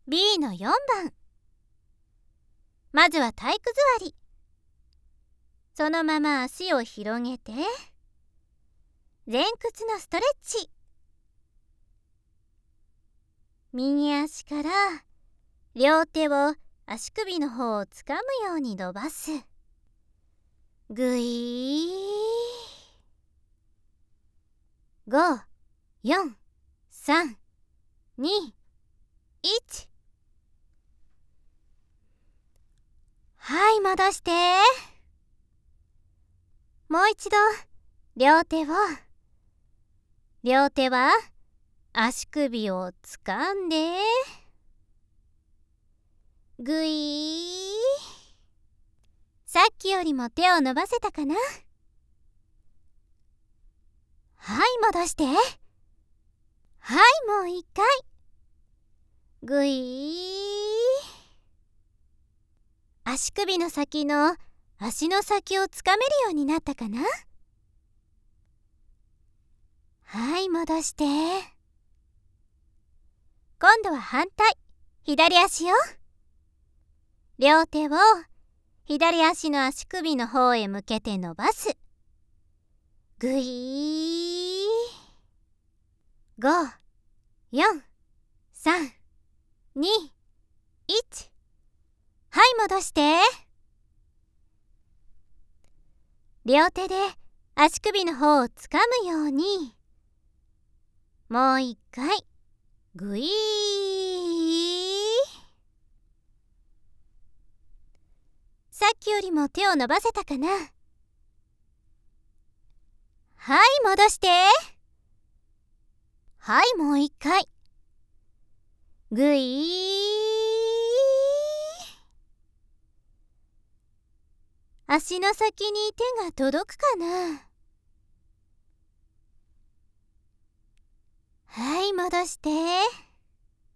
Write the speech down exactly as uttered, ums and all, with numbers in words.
ビー のよんばん。まずは体育座り。そのまま足を広げて前屈のストレッチ。右足から両手を足首の方をつかむように伸ばす。ぐいー。ご、よん、さん、に、いち。はい、戻して。もう一度両手を両手は足首をつかんでぐいー。さっきよりも手を伸ばせたかな？はい、戻して。はい、もう一回。ぐいー。足首の先の足の先をつかめるようになったかな？はい、戻して。今度は反対、左足よ。両手を左足の足首の方へ向けて伸ばす。ぐいー。ご、よん、さん、に、いち。はい、戻して。両手で足首の方をつかむようにもう一回ぐいー。さっきよりも手を伸ばせたかな？はい、戻して。はい、もう一回。ぐいー。足の先に手が届くかな？はい、戻して。